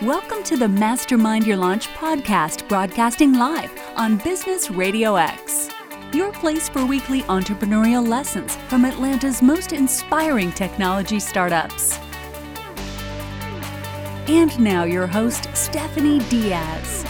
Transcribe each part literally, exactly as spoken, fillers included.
Welcome to the Mastermind Your Launch podcast, broadcasting live on Business Radio X. Your place for weekly entrepreneurial lessons from Atlanta's most inspiring technology startups. And now your host, Stephanie Diaz.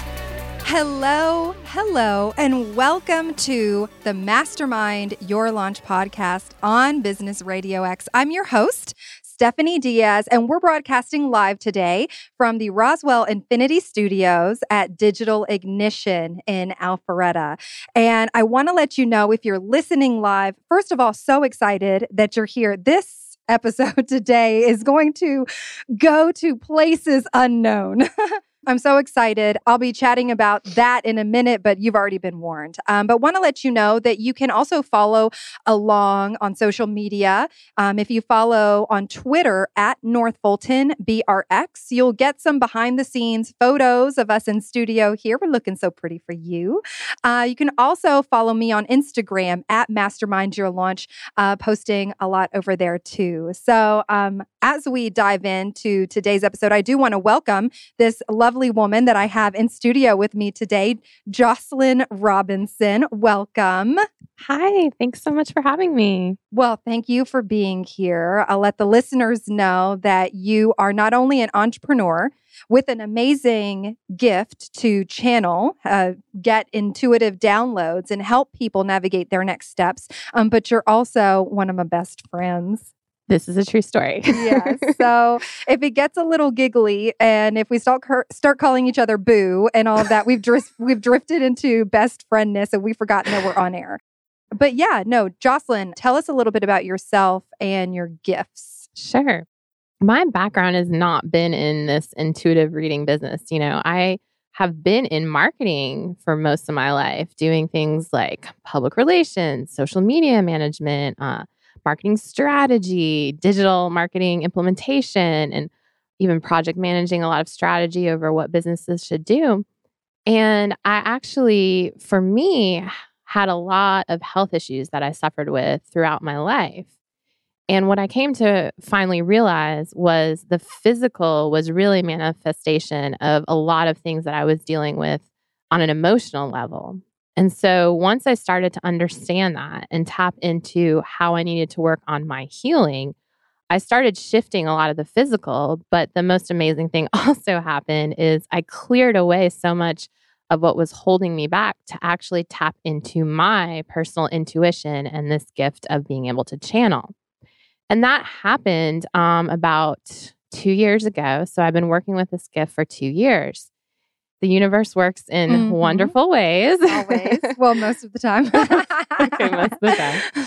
Hello, hello, and welcome to the Mastermind Your Launch podcast on Business Radio X. I'm your host, Stephanie Diaz, and we're broadcasting live today from the Roswell Infinity Studios at Digital Ignition in Alpharetta. And I want to let you know, if you're listening live, first of all, so excited that you're here. This episode today is going to go to places unknown. I'm so excited. I'll be chatting about that in a minute, but you've already been warned. Um, but want to let you know that you can also follow along on social media. Um, if you follow on Twitter at North Fulton B R X, you'll get some behind the scenes photos of us in studio here. We're looking so pretty for you. Uh, you can also follow me on Instagram at Mastermind Your Launch, uh, posting a lot over there too. So um, as we dive into today's episode, I do want to welcome this lovely lovely woman that I have in studio with me today, Jocelyn Robinson. Welcome. Hi, thanks so much for having me. Well, thank you for being here. I'll let the listeners know that you are not only an entrepreneur with an amazing gift to channel, uh, get intuitive downloads, and help people navigate their next steps, um, but you're also one of my best friends. This is a true story. Yes. So if it gets a little giggly and if we start start calling each other boo and all of that, we've dris- we've drifted into best friendness and we've forgotten that we're on air. But yeah, no, Jocelyn, tell us a little bit about yourself and your gifts. Sure. My background has not been in this intuitive reading business. You know, I have been in marketing for most of my life, doing things like public relations, social media management, uh, marketing strategy, digital marketing implementation, and even project managing a lot of strategy over what businesses should do. And I actually, for me, had a lot of health issues that I suffered with throughout my life. And what I came to finally realize was the physical was really a manifestation of a lot of things that I was dealing with on an emotional level. And so once I started to understand that and tap into how I needed to work on my healing, I started shifting a lot of the physical. But the most amazing thing also happened is I cleared away so much of what was holding me back to actually tap into my personal intuition and this gift of being able to channel. And that happened um, about two years ago. So I've been working with this gift for two years. The universe works in mm-hmm. wonderful ways. Always. Well, most of the time. Okay, most of the time.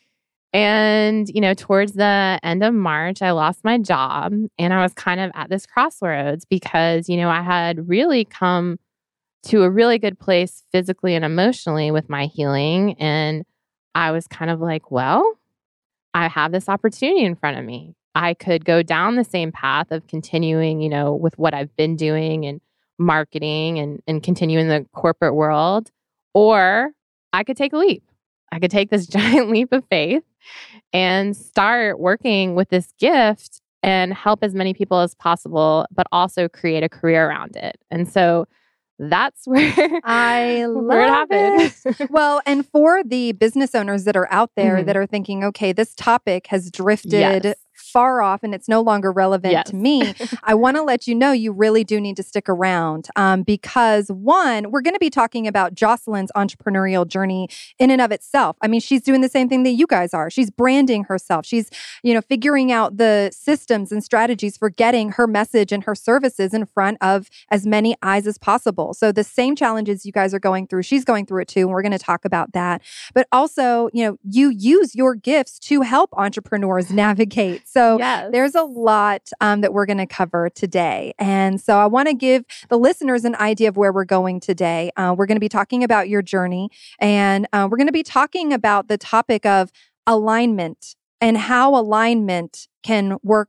And, you know, towards the end of March, I lost my job and I was kind of at this crossroads because, you know, I had really come to a really good place physically and emotionally with my healing. And I was kind of like, well, I have this opportunity in front of me. I could go down the same path of continuing, you know, with what I've been doing and marketing and, and continue in the corporate world, or I could take a leap. I could take this giant leap of faith and start working with this gift and help as many people as possible, but also create a career around it. And so that's where I love where it happened. It. Well, and for the business owners that are out there mm-hmm. that are thinking, okay, this topic has drifted yes. far off and it's no longer relevant yes. to me, I want to let you know you really do need to stick around um, because one, we're going to be talking about Jocelyn's entrepreneurial journey in and of itself. I mean, she's doing the same thing that you guys are. She's branding herself. She's, you know, figuring out the systems and strategies for getting her message and her services in front of as many eyes as possible. So the same challenges you guys are going through, she's going through it too. And we're going to talk about that. But also, you know, you use your gifts to help entrepreneurs navigate. So yes. there's a lot um, that we're going to cover today. And so I want to give the listeners an idea of where we're going today. Uh, we're going to be talking about your journey, and uh, we're going to be talking about the topic of alignment and how alignment can work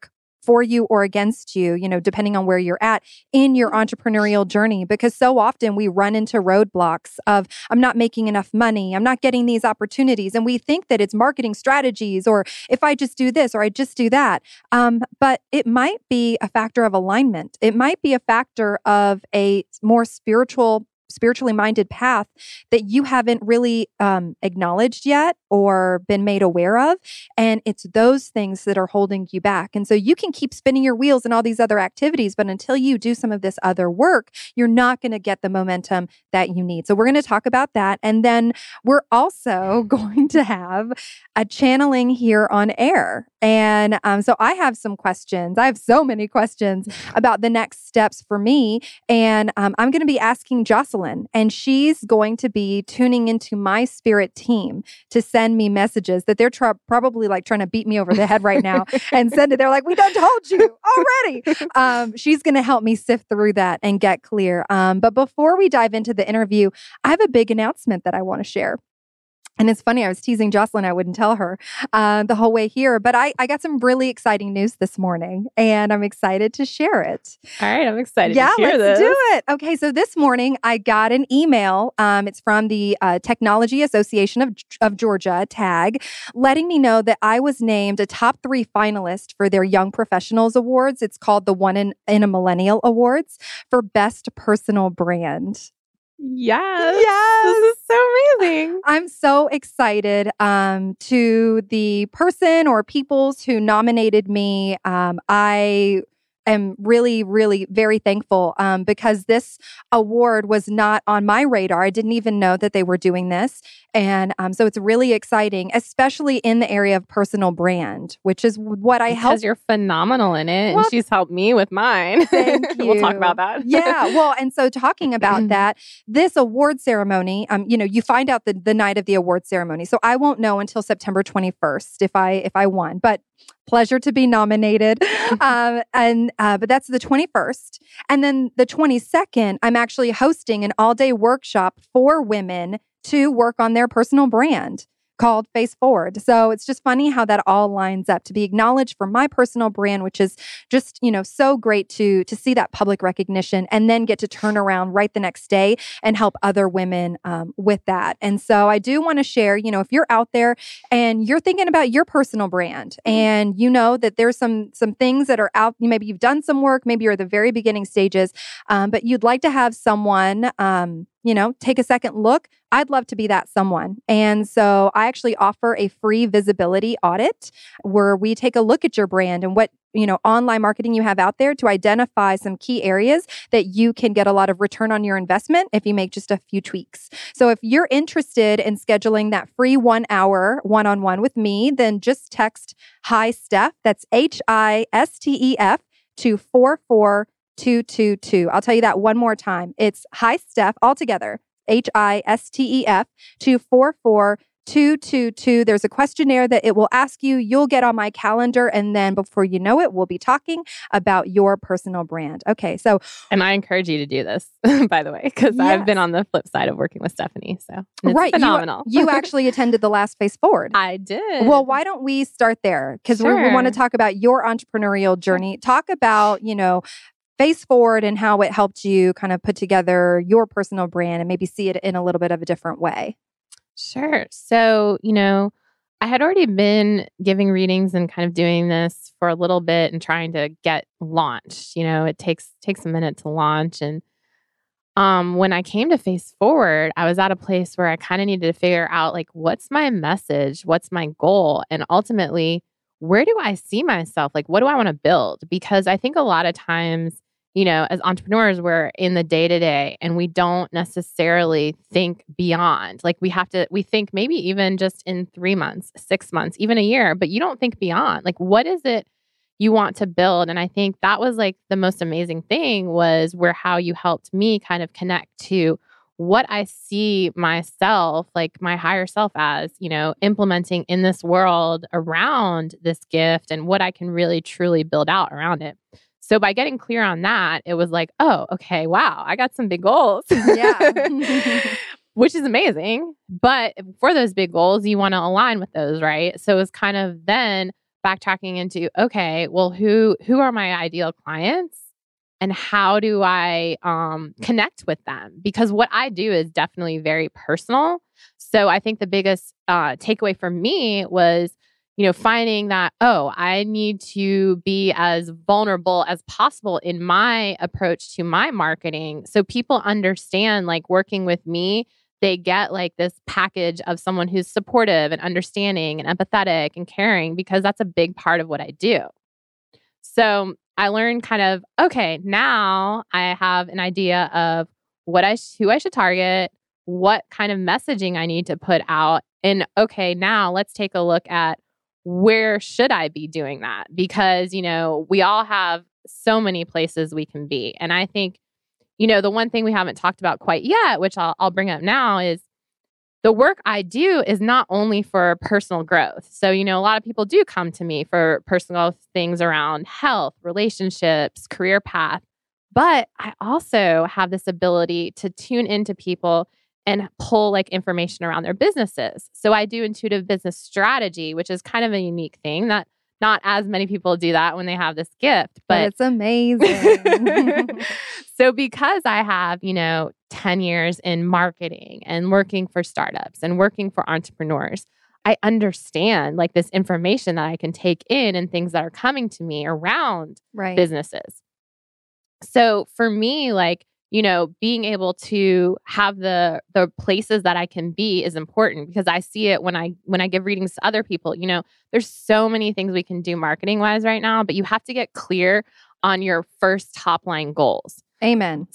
for you or against you, you know, depending on where you're at in your entrepreneurial journey. Because so often we run into roadblocks of, I'm not making enough money, I'm not getting these opportunities. And we think that it's marketing strategies, or if I just do this or I just do that. Um, but it might be a factor of alignment. It might be a factor of a more spiritual spiritually minded path that you haven't really um, acknowledged yet or been made aware of. And it's those things that are holding you back. And so you can keep spinning your wheels and all these other activities, but until you do some of this other work, you're not going to get the momentum that you need. So we're going to talk about that. And then we're also going to have a channeling here on air. And um, so I have some questions. I have so many questions about the next steps for me. And um, I'm going to be asking Jocelyn, and she's going to be tuning into my spirit team to send me messages that they're tr- probably like trying to beat me over the head right now and send it. They're like, we done told you already. Um, she's going to help me sift through that and get clear. Um, but before we dive into the interview, I have a big announcement that I want to share. And it's funny, I was teasing Jocelyn, I wouldn't tell her uh, the whole way here, but I, I got some really exciting news this morning, and I'm excited to share it. All right, I'm excited yeah, to hear let's this. do it. Okay, so this morning I got an email. Um, it's from the uh, Technology Association of, of Georgia, TAG, letting me know that I was named a top three finalist for their Young Professionals Awards. It's called the One in, in a Millennial Awards for Best Personal Brand. Yes. Yes. This is so amazing. I'm so excited um, to the person or peoples who nominated me. Um, I am really, really very thankful um, because this award was not on my radar. I didn't even know that they were doing this. And um, so it's really exciting, especially in the area of personal brand, which is what I because help. Because you're phenomenal in it. Well, and she's helped me with mine. Thank you. We'll talk about that. Yeah. Well, and so talking about that, this award ceremony, um, you know, you find out the, the night of the award ceremony. So I won't know until September twenty-first if I if I won. But pleasure to be nominated. um, and uh, but that's the twenty-first. And then the twenty-second, I'm actually hosting an all-day workshop for women to work on their personal brand called Face Forward. So it's just funny how that all lines up to be acknowledged for my personal brand, which is just, you know, so great to to see that public recognition and then get to turn around right the next day and help other women um, with that. And so I do want to share, you know, if you're out there and you're thinking about your personal brand and you know that there's some some things that are out, maybe you've done some work, maybe you're at the very beginning stages, um, but you'd like to have someone um, you know, take a second look. I'd love to be that someone. And so I actually offer a free visibility audit where we take a look at your brand and what, you know, online marketing you have out there to identify some key areas that you can get a lot of return on your investment if you make just a few tweaks. So if you're interested in scheduling that free one hour one-on-one with me, then just text Hi Steph. That's H I S T E F to four four two two two. I'll tell you that one more time. It's Hi Steph all together. H I S T E F to four four two two two. There's a questionnaire that it will ask you. You'll get on my calendar. And then before you know it, we'll be talking about your personal brand. Okay. So, and I encourage you to do this, by the way, because yes. I've been on the flip side of working with Stephanie. So it's right, phenomenal. You, you actually attended the last Face Forward. I did. Well, why don't we start there? Because sure. we, we want to talk about your entrepreneurial journey. Sure. Talk about, you know, Face Forward and how it helped you kind of put together your personal brand and maybe see it in a little bit of a different way. Sure. So, you know, I had already been giving readings and kind of doing this for a little bit and trying to get launched. You know, it takes takes a minute to launch. And um, when I came to Face Forward, I was at a place where I kind of needed to figure out, like, what's my message? What's my goal? And ultimately, where do I see myself? Like, what do I want to build? Because I think a lot of times, you know, as entrepreneurs, we're in the day to day and we don't necessarily think beyond. Like we have to, we think maybe even just in three months, six months, even a year, but you don't think beyond. Like, what is it you want to build? And I think that was like the most amazing thing was where how you helped me kind of connect to what I see myself, like my higher self as, you know, implementing in this world around this gift and what I can really truly build out around it. So by getting clear on that, it was like, oh, okay, wow, I got some big goals. Yeah. Which is amazing. But for those big goals, you want to align with those, right? So it was kind of then backtracking into, okay, well, who who are my ideal clients? And how do I um, connect with them? Because what I do is definitely very personal. So I think the biggest uh, takeaway for me was, you know, finding that, oh, I need to be as vulnerable as possible in my approach to my marketing. So people understand, like, working with me, they get like this package of someone who's supportive and understanding and empathetic and caring, because that's a big part of what I do. So I learned kind of, okay, now I have an idea of what I sh- who I should target, what kind of messaging I need to put out. And okay, now let's take a look at where should I be doing that? Because, you know, we all have so many places we can be. And I think, you know, the one thing we haven't talked about quite yet, which I'll, I'll bring up now, is the work I do is not only for personal growth. So, you know, a lot of people do come to me for personal things around health, relationships, career path. But I also have this ability to tune into people and pull like information around their businesses. So I do intuitive business strategy, which is kind of a unique thing that not as many people do that when they have this gift. But, but it's amazing. So because I have, you know, ten years in marketing and working for startups and working for entrepreneurs, I understand like this information that I can take in and things that are coming to me around right. businesses. So for me, like, you know, being able to have the the places that I can be is important, because I see it when I when I give readings to other people. You know, there's so many things we can do marketing wise right now, but you have to get clear on your first top line goals. Amen.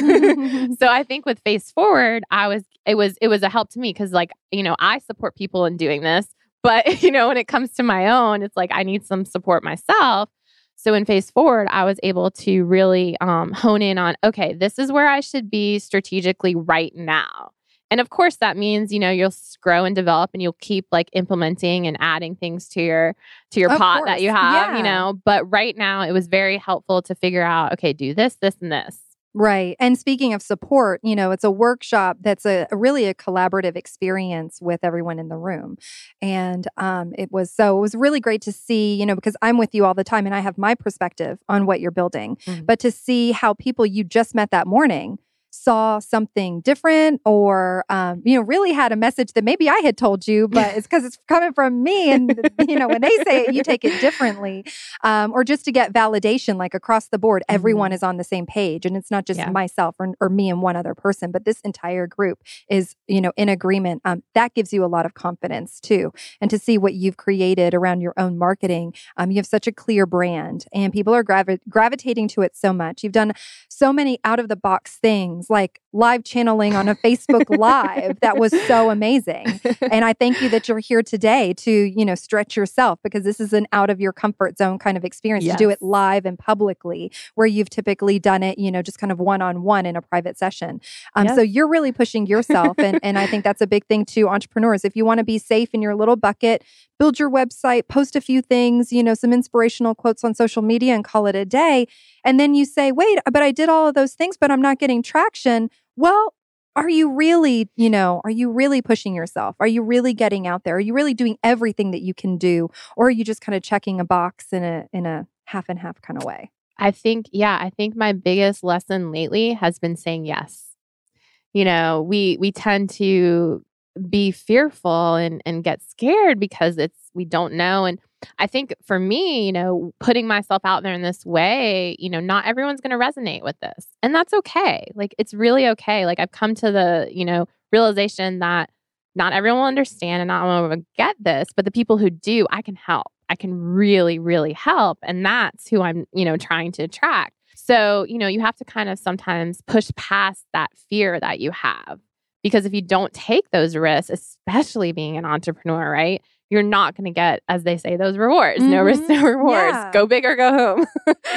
So I think with Face Forward, I was it was it was a help to me, because like, you know, I support people in doing this, but you know, when it comes to my own, it's like I need some support myself. So in Face Forward, I was able to really um, hone in on, okay, this is where I should be strategically right now. And of course, that means, you know, you'll grow and develop and you'll keep like implementing and adding things to your to your of pot course. that you have, yeah. you know. But right now, it was very helpful to figure out, okay, do this, this, and this. Right. And speaking of support, you know, it's a workshop that's a, a really a collaborative experience with everyone in the room. And um, it was so it was really great to see, you know, because I'm with you all the time and I have my perspective on what you're building, mm-hmm. but to see how people you just met that morning saw something different, or, um, you know, really had a message that maybe I had told you, but it's because it's coming from me. And, you know, when they say it, you take it differently. Um, or just to get validation, like across the board, everyone mm-hmm. is on the same page. And it's not just yeah. myself or, or me and one other person, but this entire group is, you know, in agreement. Um, that gives you a lot of confidence too. And to see what you've created around your own marketing, um, you have such a clear brand and people are gravi- gravitating to it so much. You've done so many out of the box things, like live channeling on a Facebook Live. That was so amazing. And I thank you that you're here today to, you know, stretch yourself, because this is an out of your comfort zone kind of experience yes. to do it live and publicly, where you've typically done it, you know, just kind of one-on-one in a private session. Um, yes. So you're really pushing yourself. And, and I think that's a big thing too, entrepreneurs. If you want to be safe in your little bucket, build your website, post a few things, you know, some inspirational quotes on social media and call it a day. And then you say, wait, but I did all of those things, but I'm not getting traction. Well, are you really, you know, are you really pushing yourself? Are you really getting out there? Are you really doing everything that you can do? Or are you just kind of checking a box in a in a half and half kind of way? I think, yeah, I think my biggest lesson lately has been saying yes. You know, we we tend to be fearful and, and get scared because it's we don't know. And I think for me, you know, putting myself out there in this way, you know, not everyone's going to resonate with this. And that's okay. Like, it's really okay. Like, I've come to the, you know, realization that not everyone will understand and not everyone will get this, but the people who do, I can help. I can really, really help. And that's who I'm, you know, trying to attract. So, you know, you have to kind of sometimes push past that fear that you have. Because if you don't take those risks, especially being an entrepreneur, right, you're not going to get, as they say, those rewards. Mm-hmm. No risks, no rewards. Yeah. Go big or go home.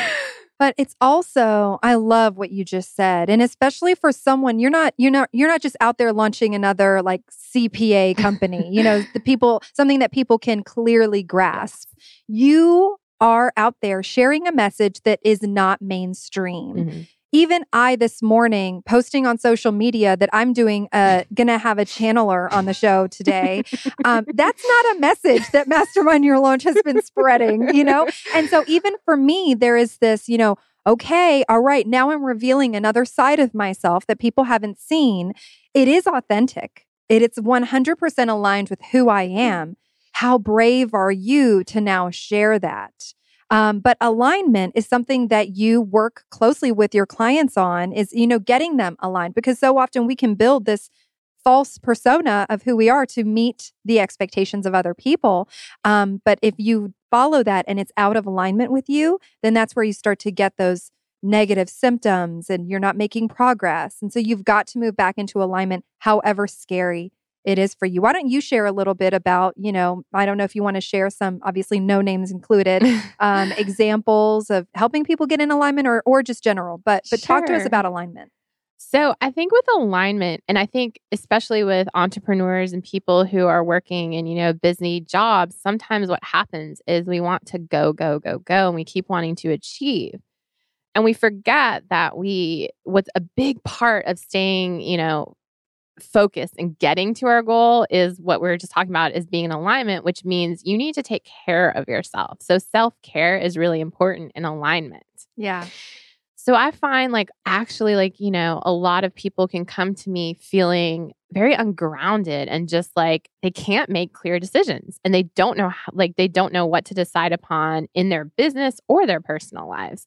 But it's also, I love what you just said. And especially for someone, you're not, you're not, you're not just out there launching another like C P A company, you know, the people, something that people can clearly grasp. You are out there sharing a message that is not mainstream. Mm-hmm. even I this morning posting on social media that I'm doing uh gonna have a channeler on the show today. Um, that's not a message that Mastermind Your Launch has been spreading, you know? And so even for me, there is this, you know, okay, all right, now I'm revealing another side of myself that people haven't seen. It is authentic. It, it's one hundred percent aligned with who I am. How brave are you to now share that? Um, but alignment is something that you work closely with your clients on, is, you know, getting them aligned, because so often we can build this false persona of who we are to meet the expectations of other people. Um, but if you follow that and it's out of alignment with you, then that's where you start to get those negative symptoms and you're not making progress. And so you've got to move back into alignment, however scary it is for you. Why don't you share a little bit about, you know, I don't know if you want to share some, obviously no names included, um, examples of helping people get in alignment, or or just general, but but Sure. talk to us about alignment. So I think with alignment, and I think especially with entrepreneurs and people who are working in, you know, busy jobs, sometimes what happens is we want to go, go, go, go, and we keep wanting to achieve. And we forget that we, what's a big part of staying, you know, focused and getting to our goal is what we were just talking about, is being in alignment, which means you need to take care of yourself. So self-care is really important in alignment. Yeah. So I find like actually like, you know, a lot of people can come to me feeling very ungrounded and just like they can't make clear decisions and they don't know how, like they don't know what to decide upon in their business or their personal lives.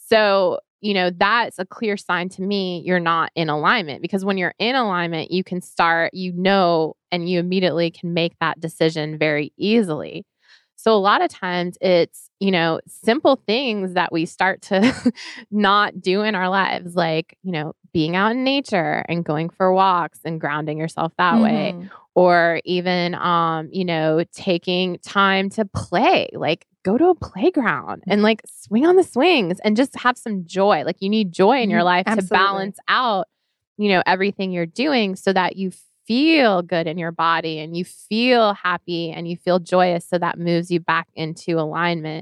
So, you know, that's a clear sign to me you're not in alignment, because when you're in alignment, you can start, you know, and you immediately can make that decision very easily. So a lot of times it's, you know, simple things that we start to not do in our lives, like, you know, being out in nature and going for walks and grounding yourself that Mm-hmm. way. Or even, um, you know, taking time to play, like go to a playground and like swing on the swings and just have some joy. Like you need joy in your life Absolutely. to balance out, you know, everything you're doing so that you feel good in your body and you feel happy and you feel joyous. So that moves you back into alignment.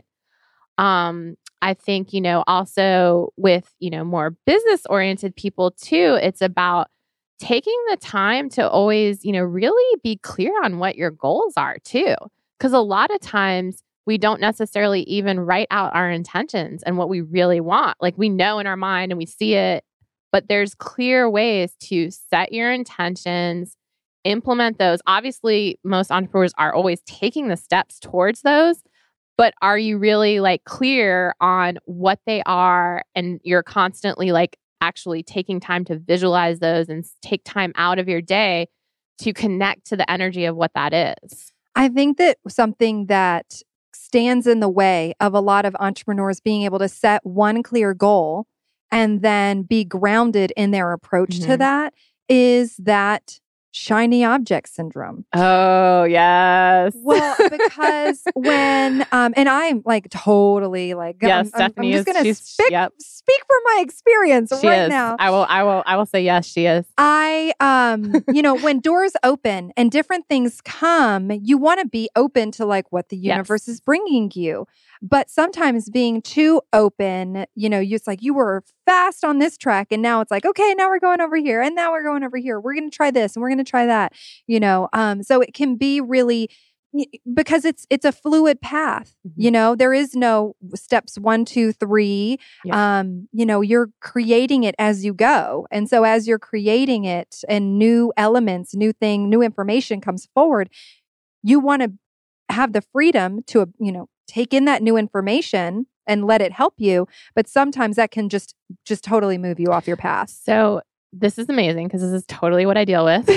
Um, I think, you know, also with, you know, more business oriented people too, it's about taking the time to always, you know, really be clear on what your goals are too. Because a lot of times we don't necessarily even write out our intentions and what we really want. Like we know in our mind and we see it, but there's clear ways to set your intentions, implement those. Obviously, most entrepreneurs are always taking the steps towards those, but are you really like clear on what they are? And you're constantly like actually taking time to visualize those and take time out of your day to connect to the energy of what that is. I think that something that stands in the way of a lot of entrepreneurs being able to set one clear goal and then be grounded in their approach Mm-hmm. to that is that shiny object syndrome. Oh, yes. Well, because when, um, and I'm like totally like, Yes, I'm, I'm, I'm Stephanie just is- going to she's- speak, yep. speak from my experience She right is. now. I will, I will, I will say yes, she is. I, um, you know, when doors open and different things come, you want to be open to like what the universe Yes. is bringing you. But sometimes being too open, you know, you, it's like you were fast on this track and now it's like, okay, now we're going over here and now we're going over here. We're going to try this and we're going to try that, you know. Um, so it can be really, because it's it's a fluid path. Mm-hmm. You know, there is no steps one, two, three. Yeah. Um, you know, you're creating it as you go. And so as you're creating it and new elements, new thing, new information comes forward, you want to have the freedom to, you know, take in that new information and let it help you. But sometimes that can just just totally move you off your path. So this is amazing because this is totally what I deal with.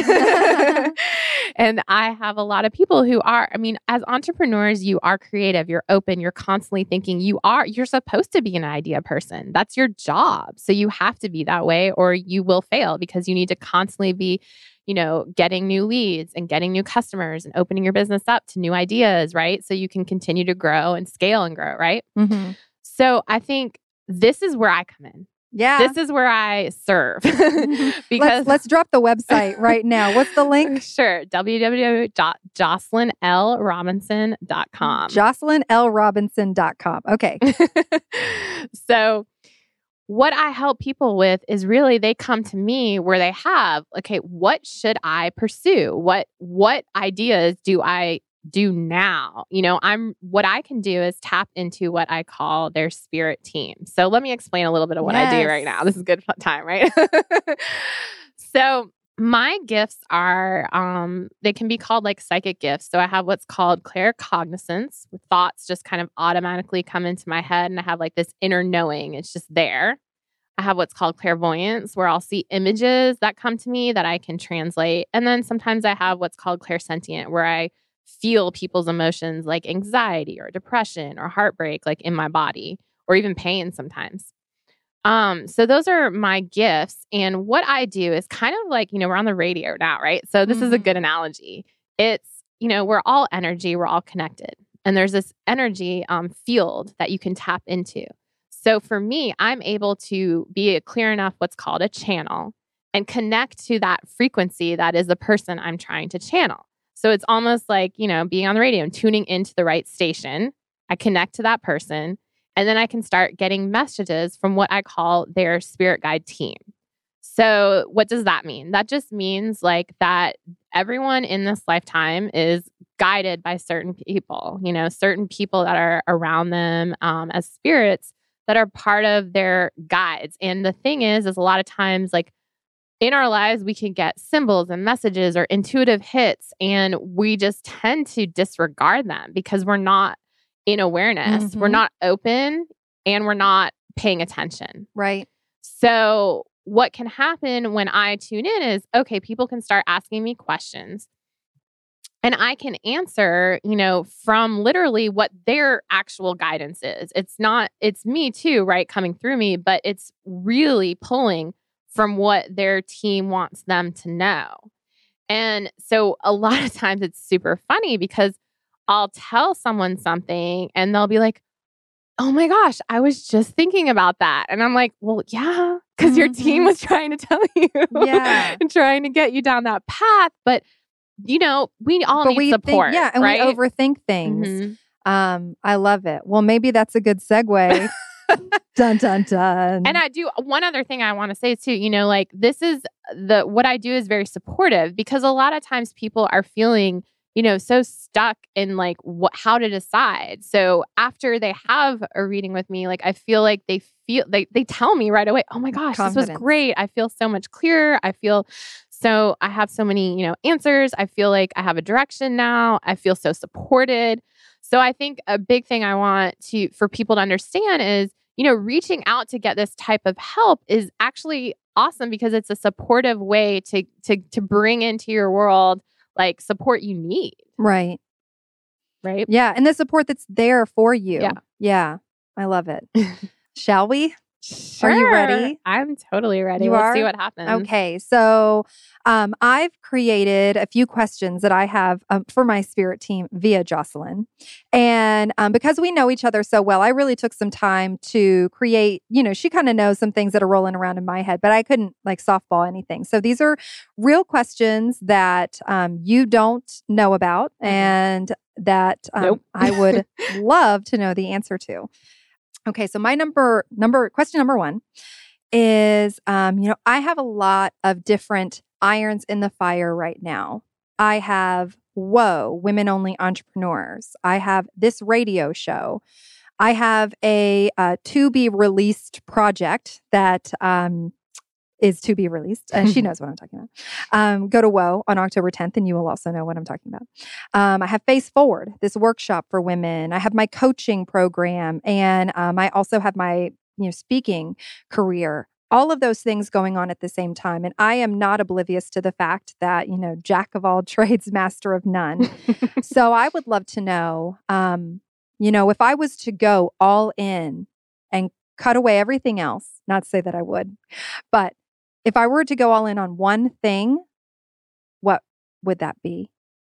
And I have a lot of people who are, I mean, as entrepreneurs, you are creative, you're open, you're constantly thinking, you are, you're supposed to be an idea person. That's your job. So you have to be that way or you will fail because you need to constantly be, you know, getting new leads and getting new customers and opening your business up to new ideas, right? So you can continue to grow and scale and grow, right? Mm-hmm. So I think this is where I come in. Yeah. This is where I serve. Because let's, let's drop the website right now. What's the link? Sure. w w w dot jocelyn l robinson dot com. jocelyn l robinson dot com. Okay. So what I help people with is really they come to me where they have, okay, what should I pursue? What what ideas do I do now? You know, I'm what I can do is tap into what I call their spirit team. So let me explain a little bit of what Yes. I do right now. This is a good time, right? So my gifts are, um, they can be called like psychic gifts. So I have what's called claircognizance, where thoughts just kind of automatically come into my head and I have like this inner knowing. It's just there. I have what's called clairvoyance, where I'll see images that come to me that I can translate. And then sometimes I have what's called clairsentient, where I feel people's emotions like anxiety or depression or heartbreak, like in my body, or even pain sometimes. Um, so those are my gifts. And what I do is kind of like, you know, we're on the radio now, right? So this mm-hmm. is a good analogy. It's, you know, we're all energy, we're all connected. And there's this energy um, field that you can tap into. So for me, I'm able to be a clear enough what's called a channel and connect to that frequency that is the person I'm trying to channel. So it's almost like, you know, being on the radio and tuning into the right station. I connect to that person, and then I can start getting messages from what I call their spirit guide team. So what does that mean? That just means like that everyone in this lifetime is guided by certain people, you know, certain people that are around them um, as spirits that are part of their guides. And the thing is, is a lot of times like in our lives, we can get symbols and messages or intuitive hits, and we just tend to disregard them because we're not in awareness. Mm-hmm. We're not open and we're not paying attention. Right. So what can happen when I tune in is, okay, people can start asking me questions and I can answer, you know, from literally what their actual guidance is. It's not, it's me too, right? Coming through me, but it's really pulling from what their team wants them to know. And so a lot of times it's super funny because I'll tell someone something and they'll be like, oh my gosh, I was just thinking about that. And I'm like, well, yeah, because mm-hmm. your team was trying to tell you yeah. and trying to get you down that path. But, you know, we all but need we support, think, yeah, and right? we overthink things. Mm-hmm. Um, I love it. Well, maybe that's a good segue. Dun, dun, dun. And I do one other thing I want to say too, you know, like this is the, what I do is very supportive because a lot of times people are feeling, you know, so stuck in like what, how to decide. So after they have a reading with me, like I feel like they feel, they, they tell me right away, oh my gosh, Confidence. This was great. I feel so much clearer. I feel so, I have so many, you know, answers. I feel like I have a direction now. I feel so supported. So I think a big thing I want to, for people to understand is, you know, reaching out to get this type of help is actually awesome because it's a supportive way to to to bring into your world like support you need. Right. Right. Yeah. And the support that's there for you. Yeah. Yeah. I love it. Shall we? Sure. Are you ready? I'm totally ready. You Let's are? see what happens. Okay. So um, I've created a few questions that I have um, for my spirit team via Jocelyn. And um, because we know each other so well, I really took some time to create, you know, she kind of knows some things that are rolling around in my head, but I couldn't like softball anything. So these are real questions that um, you don't know about and that um, nope. I would love to know the answer to. Okay, so my number, number, question number one is, um, you know, I have a lot of different irons in the fire right now. I have Whoa, Women Only Entrepreneurs. I have this radio show. I have a uh, to be released project that um, is to be released. And she knows what I'm talking about. Um, go to Whoa on October tenth, and you will also know what I'm talking about. Um, I have Face Forward, this workshop for women. I have my coaching program, and um, I also have my you know speaking career. All of those things going on at the same time. And I am not oblivious to the fact that, you know, jack of all trades, master of none. So I would love to know, um, you know, if I was to go all in and cut away everything else, not to say that I would, but if I were to go all in on one thing, what would that be?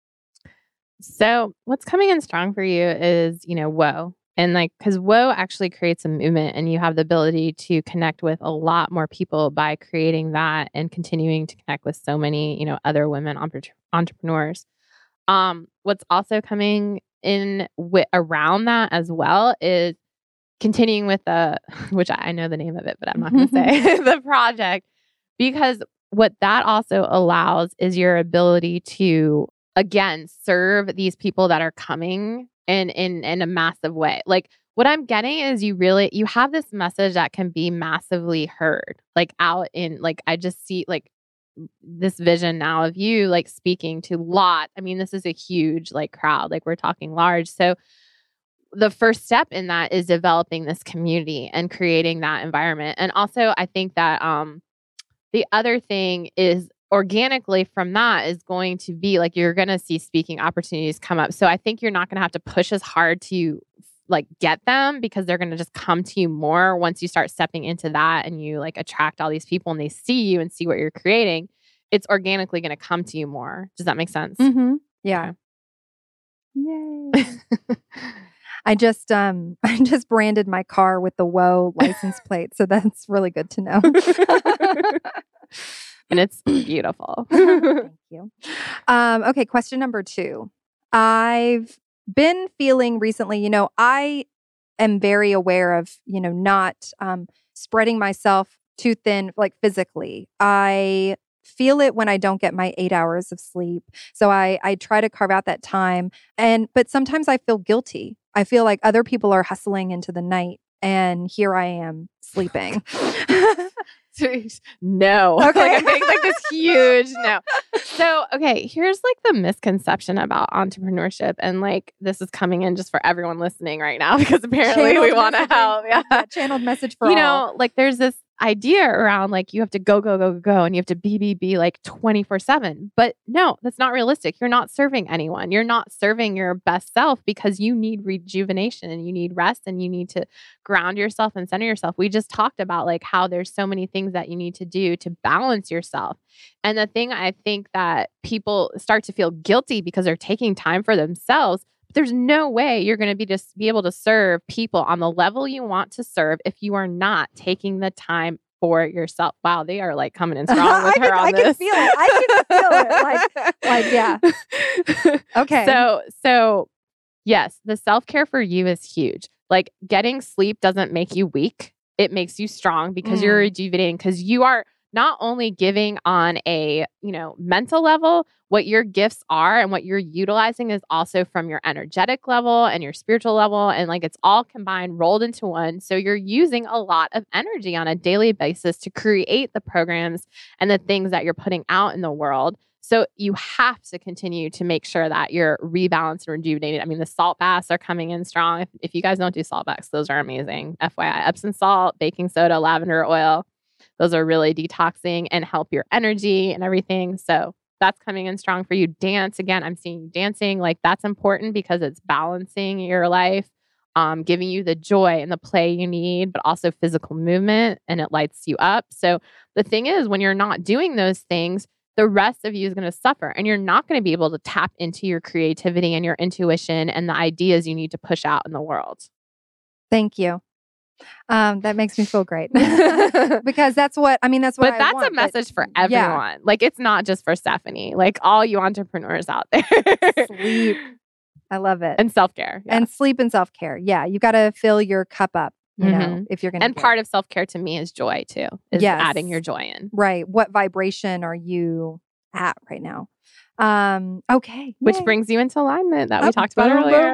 So what's coming in strong for you is, you know, Whoa. And like, because Whoa actually creates a movement and you have the ability to connect with a lot more people by creating that and continuing to connect with so many, you know, other women entre- entrepreneurs. Um, what's also coming in with around that as well is continuing with the, which I know the name of it, but I'm not going to say the project, because what that also allows is your ability to, again, serve these people that are coming in, in, in a massive way. Like what I'm getting is you really, you have this message that can be massively heard, like out in, like, I just see like this vision now of you, like speaking to lot. I mean, this is a huge like crowd, like we're talking large. So the first step in that is developing this community and creating that environment. And also I think that, um, the other thing is organically from that is going to be like, you're going to see speaking opportunities come up. So I think you're not going to have to push as hard to like get them, because they're going to just come to you more once you start stepping into that and you like attract all these people and they see you and see what you're creating. It's organically going to come to you more. Does that make sense? Mm-hmm. Yeah. Okay. Yay. I just um I just branded my car with the Whoa license plate, so that's really good to know. And it's beautiful. Thank you. Um, okay, question number two. I've been feeling recently, you know, I am very aware of, you know, not um, spreading myself too thin, like physically. I feel it when I don't get my eight hours of sleep. So I I try to carve out that time. And but sometimes I feel guilty. I feel like other people are hustling into the night and here I am sleeping. No. Okay. Like I'm getting like this huge no. So, okay, here's like the misconception about entrepreneurship. And like this is coming in just for everyone listening right now, because apparently channeled we want to help. Yeah. yeah. Channeled message for you all. know, like there's this idea around like you have to go, go, go, go, and you have to be, be, be like twenty-four seven. But no, that's not realistic. You're not serving anyone. You're not serving your best self, because you need rejuvenation and you need rest and you need to ground yourself and center yourself. We just talked about like how there's so many things that you need to do to balance yourself. And the thing I think that people start to feel guilty because they're taking time for themselves. There's no way you're going to be just be able to serve people on the level you want to serve if you are not taking the time for yourself. Wow, they are like coming in strong with I her can, on I this. can feel it. I can feel it. Like, like yeah. Okay. So, so yes, the self-care for you is huge. Like getting sleep doesn't make you weak. It makes you strong because mm. you're rejuvenating, because you are not only giving on a, you know, mental level, what your gifts are and what you're utilizing is also from your energetic level and your spiritual level. And like it's all combined, rolled into one. So you're using a lot of energy on a daily basis to create the programs and the things that you're putting out in the world. So you have to continue to make sure that you're rebalanced and rejuvenated. I mean, the salt baths are coming in strong. If, if you guys don't do salt baths, those are amazing. F Y I, Epsom salt, baking soda, lavender oil. Those are really detoxing and help your energy and everything. So that's coming in strong for you. Dance, again, I'm seeing you dancing. Like that's important because it's balancing your life, um, giving you the joy and the play you need, but also physical movement, and it lights you up. So the thing is, when you're not doing those things, the rest of you is going to suffer, and you're not going to be able to tap into your creativity and your intuition and the ideas you need to push out in the world. Thank you. Um, that makes me feel great because that's what, I mean, that's what but I that's want, a message but, for everyone. Yeah. Like it's not just for Stephanie, like all you entrepreneurs out there. Sleep. I love it. And self-care. Yeah. And sleep and self-care. Yeah. You got to fill your cup up, you mm-hmm. know, if you're going to. And part of self-care to me is joy too, is yes. adding your joy in. Right. What vibration are you at right now? Um, okay. Which Yay. brings you into alignment that we oh, talked about earlier.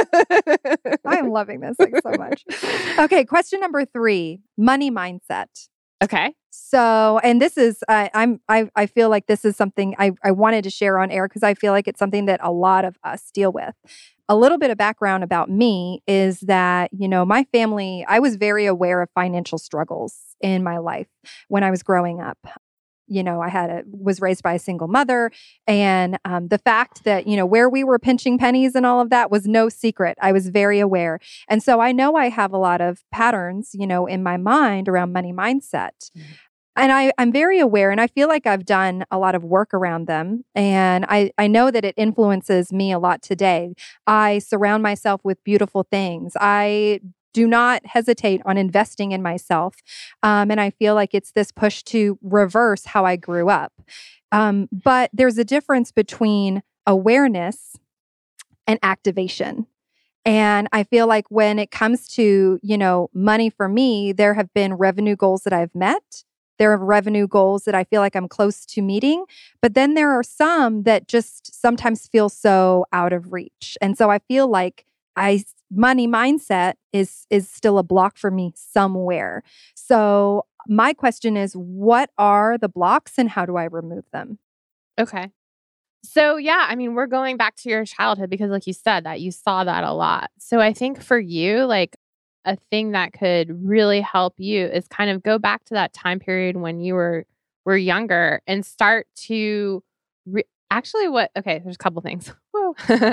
I'm loving this like so much. Okay. Question number three, money mindset. Okay. So, and this is, uh, I'm, I, I feel like this is something I, I wanted to share on air because I feel like it's something that a lot of us deal with. A little bit of background about me is that, you know, my family, I was very aware of financial struggles in my life when I was growing up. You know, I had a, was raised by a single mother, and um, the fact that, you know, where we were pinching pennies and all of that was no secret. I was very aware. And so I know I have a lot of patterns, you know, in my mind around money mindset. Mm-hmm. And I, I'm very aware, and I feel like I've done a lot of work around them. And I, I know that it influences me a lot today. I surround myself with beautiful things. I do not hesitate on investing in myself. Um, and I feel like it's this push to reverse how I grew up. Um, but there's a difference between awareness and activation. And I feel like when it comes to, you know, money for me, there have been revenue goals that I've met. There are revenue goals that I feel like I'm close to meeting. But then there are some that just sometimes feel so out of reach. And so I feel like I money mindset is is still a block for me somewhere. So my question is, what are the blocks and how do I remove them? Okay. So yeah, I mean, we're going back to your childhood because like you said that you saw that a lot. So I think for you, like a thing that could really help you is kind of go back to that time period when you were were younger and start to re- actually what okay, there's a couple things. Whoa.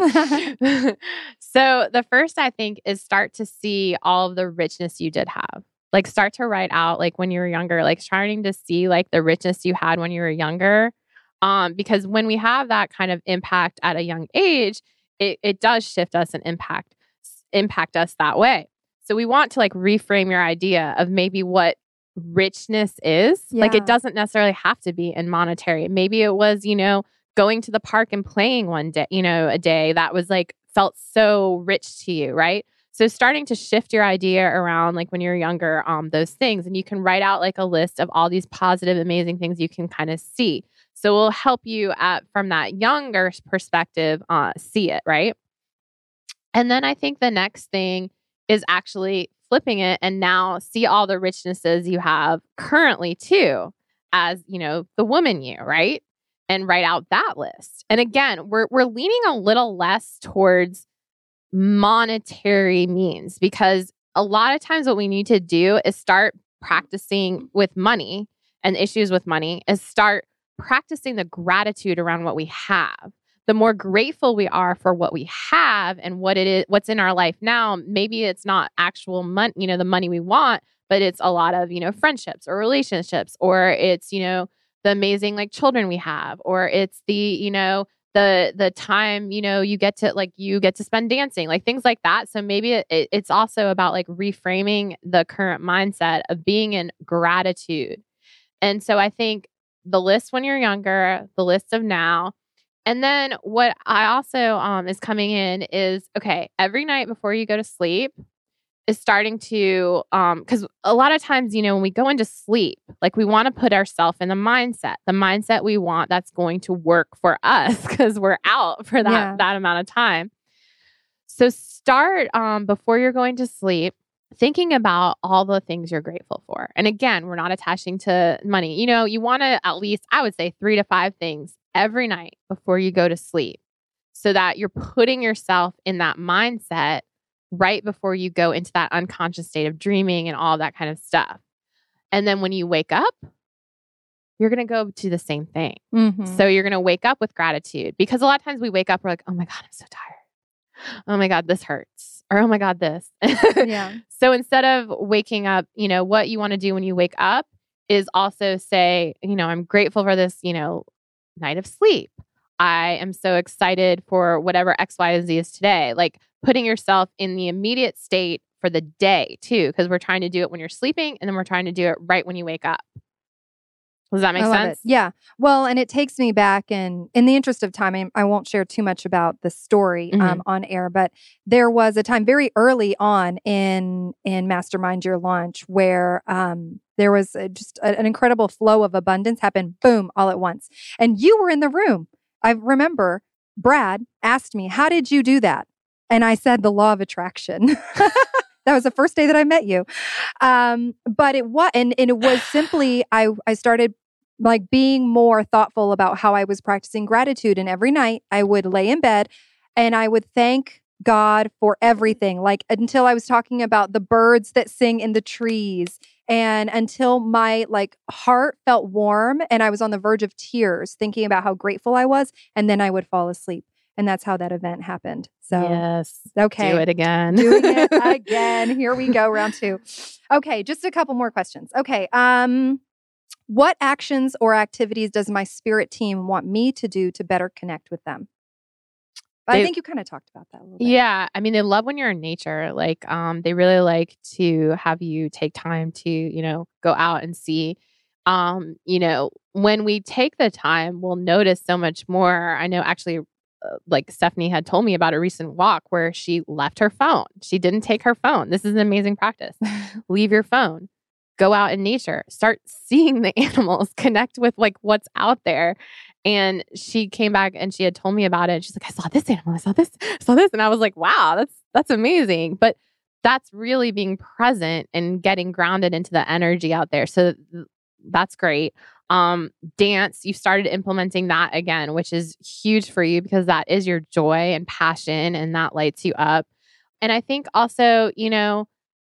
So the first I think is start to see all of the richness you did have. Like start to write out like when you were younger, like starting to see like the richness you had when you were younger. Um, because when we have that kind of impact at a young age, it, it does shift us and impact impact us that way. So we want to like reframe your idea of maybe what richness is. Yeah. Like it doesn't necessarily have to be in monetary. Maybe it was, you know, going to the park and playing one day, you know, a day that was like felt so rich to you, right? So starting to shift your idea around like when you're younger, um, those things, and you can write out like a list of all these positive, amazing things you can kind of see. So it will help you at from that younger perspective, uh, see it, right? And then I think the next thing is actually flipping it and now see all the richnesses you have currently too, as you know, the woman you, right? And write out that list. And again, we're we're leaning a little less towards monetary means because a lot of times what we need to do is start practicing with money and issues with money is start practicing the gratitude around what we have. The more grateful we are for what we have and what it is, what's in our life now, maybe it's not actual money, you know, the money we want, but it's a lot of, you know, friendships or relationships, or it's, you know, the amazing like children we have, or it's the, you know, the, the time, you know, you get to like, you get to spend dancing, like things like that. So maybe it, it, it's also about like reframing the current mindset of being in gratitude. And so I think the list when you're younger, the list of now. And then what I also um, is coming in is, okay, every night before you go to sleep is starting to, um, because a lot of times, you know, when we go into sleep, like we want to put ourselves in the mindset, the mindset we want that's going to work for us because we're out for that, Yeah. that amount of time. So start um, before you're going to sleep, thinking about all the things you're grateful for. And again, we're not attaching to money. You know, you want to at least, I would say three to five things every night before you go to sleep so that you're putting yourself in that mindset right before you go into that unconscious state of dreaming and all that kind of stuff. And then when you wake up, you're going to go to the same thing. Mm-hmm. So you're going to wake up with gratitude because a lot of times we wake up, we're like, oh my God, I'm so tired. Oh my God, this hurts. Or, oh my God, this. Yeah. So instead of waking up, you know, what you want to do when you wake up is also say, you know, I'm grateful for this, you know, night of sleep. I am so excited for whatever X, Y, and Z is today. Like putting yourself in the immediate state for the day too, because we're trying to do it when you're sleeping and then we're trying to do it right when you wake up. Does that make I love sense? it. Yeah. Well, and it takes me back, and in the interest of time, I, I won't share too much about the story Mhm. um, on air, but there was a time very early on in in Mastermind Your Launch where um, there was a, just a, an incredible flow of abundance happen, boom, all at once. And you were in the room. I remember Brad asked me, how did you do that? And I said, the law of attraction. That was the first day that I met you. Um, but it was, and, and it was simply, I, I started like being more thoughtful about how I was practicing gratitude. And every night I would lay in bed and I would thank God for everything. Like until I was talking about the birds that sing in the trees, and until my like heart felt warm and I was on the verge of tears thinking about how grateful I was. And then I would fall asleep. And that's how that event happened. So, yes. okay. Do it again. Doing it again. Here we go, round two. Okay, just a couple more questions. Okay, um, what actions or activities does my spirit team want me to do to better connect with them? But They- I think you kind of talked about that a little bit. Yeah. I mean, they love when you're in nature. Like, um, they really like to have you take time to, you know, go out and see. Um, you know, when we take the time, we'll notice so much more. I know actually like Stephanie had told me about a recent walk where she left her phone. She didn't take her phone. This is an amazing practice. Leave your phone. Go out in nature. Start seeing the animals. Connect with like what's out there. And she came back and she had told me about it. She's like, I saw this animal. I saw this. I saw this. And I was like, wow, that's that's amazing. But that's really being present and getting grounded into the energy out there. So th- that's great. Um, dance, you started implementing that again, which is huge for you because that is your joy and passion and that lights you up. And I think also, you know,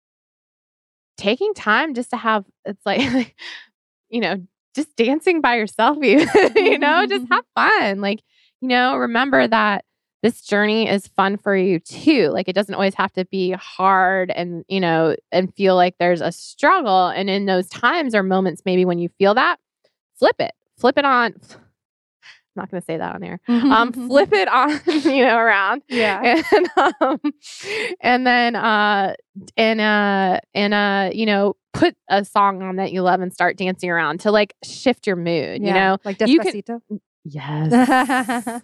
taking time just to have, it's like, you know, just dancing by yourself, even, you know, just have fun. Like, you know, remember that this journey is fun for you too. Like it doesn't always have to be hard and, you know, and feel like there's a struggle. And in those times or moments, maybe when you feel that, flip it, flip it on. I'm not going to say that on air. Um, flip it on, you know, around. Yeah. And, um, and then, uh, and, uh, and, uh, you know, put a song on that you love and start dancing around to like shift your mood, Yeah. you know, Like You can- Despacito. Yes.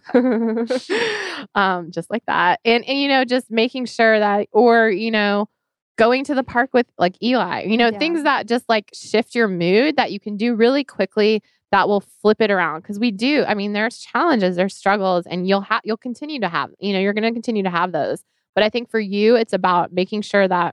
um, just like that. And, and, you know, just making sure that, or, you know, going to the park with like Eli, you know, Yeah. things that just like shift your mood that you can do really quickly that will flip it around. Cause we do, I mean, there's challenges, there's struggles, and you'll have, you'll continue to have, you know, you're going to continue to have those. But I think for you, it's about making sure that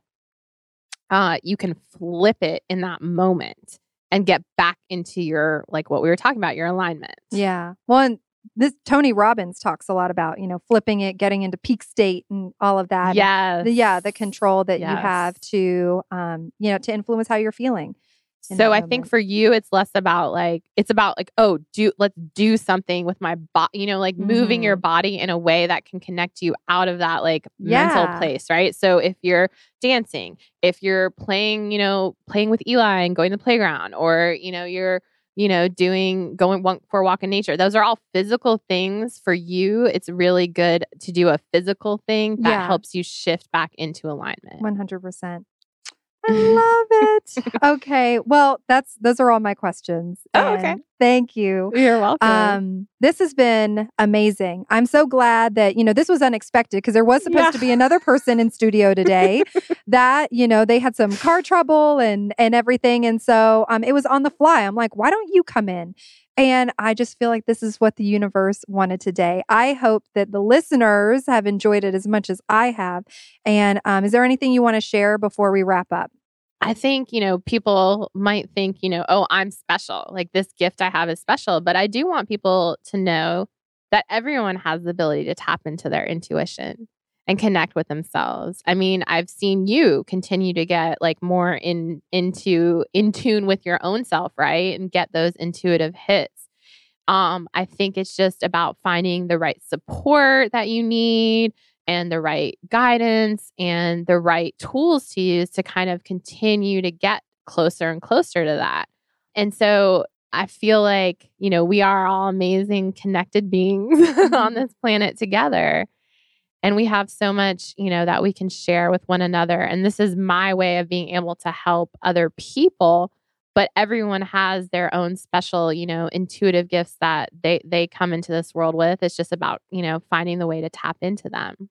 uh, you can flip it in that moment and get back into your, like what we were talking about, your alignment. Yeah. Well, and this Tony Robbins talks a lot about, you know, flipping it, getting into peak state and all of that. Yes. The, yeah. The control that Yes. you have to, um, you know, to influence how you're feeling. in So that I moment. think for you, it's less about like, it's about like, oh, do, let's do something with my body, you know, like moving your Mhm. body in a way that can connect you out of that like Yeah. mental place, right? So if you're dancing, if you're playing, you know, playing with Eli and going to the playground, or, you know, you're, you know, doing, going one, for a walk in nature, those are all physical things for you. It's really good to do a physical thing that Yeah. helps you shift back into alignment. one hundred percent. I love it. Okay. Well, that's, those are all my questions. Oh, okay. And thank you. You're welcome. Um, this has been amazing. I'm so glad that, you know, this was unexpected because there was supposed Yeah. to be another person in studio today that, you know, they had some car trouble and, and everything. And so, um, it was on the fly. I'm like, why don't you come in? And I just feel like this is what the universe wanted today. I hope that the listeners have enjoyed it as much as I have. And, um, is there anything you want to share before we wrap up? I think, you know, people might think, you know, oh, I'm special. Like this gift I have is special. But I do want people to know that everyone has the ability to tap into their intuition and connect with themselves. I mean, I've seen you continue to get like more in into in tune with your own self, right? And get those intuitive hits. Um, I think it's just about finding the right support that you need and the right guidance and the right tools to use to kind of continue to get closer and closer to that. And so I feel like, you know, we are all amazing connected beings on this planet together. And we have so much, you know, that we can share with one another. And this is my way of being able to help other people. But everyone has their own special, you know, intuitive gifts that they they come into this world with. It's just about, you know, finding the way to tap into them.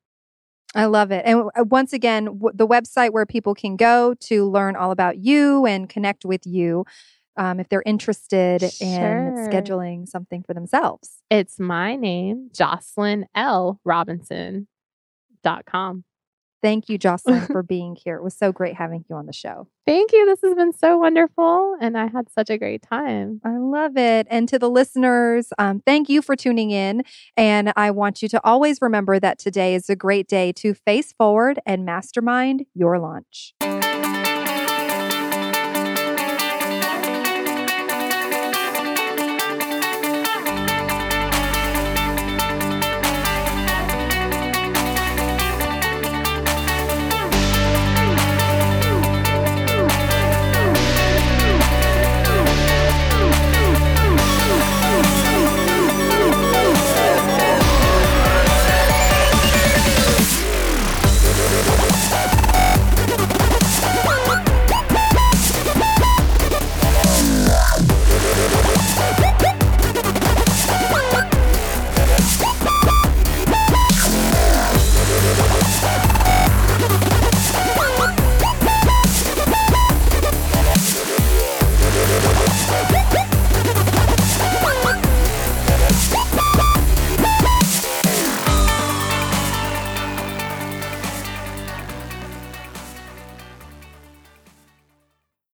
I love it. And uh, once again, w- the website where people can go to learn all about you and connect with you um, if they're interested in Sure. scheduling something for themselves. It's my name, Jocelyn L. Robinson dot com. Thank you, Jocelyn, for being here. It was so great having you on the show. Thank you. This has been so wonderful. And I had such a great time. I love it. And to the listeners, um, thank you for tuning in. And I want you to always remember that today is a great day to face forward and mastermind your launch.